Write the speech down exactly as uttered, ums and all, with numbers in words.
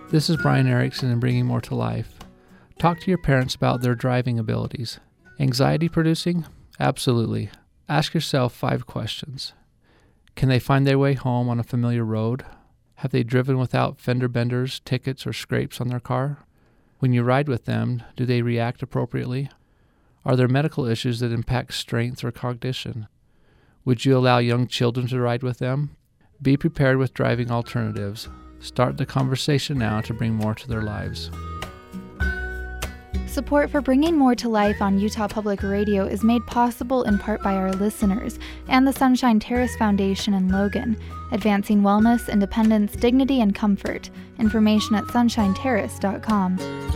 This is Brian Erickson in Bringing More to Life. Talk to your parents about their driving abilities. Anxiety producing? Absolutely. Ask yourself five questions. Can they find their way home on a familiar road? Have they driven without fender benders, tickets, or scrapes on their car? When you ride with them, do they react appropriately? Are there medical issues that impact strength or cognition? Would you allow young children to ride with them? Be prepared with driving alternatives. Start the conversation now to bring more to their lives. Support for Bringing More to Life on Utah Public Radio is made possible in part by our listeners and the Sunshine Terrace Foundation in Logan, advancing wellness, independence, dignity, and comfort. Information at sunshine terrace dot com.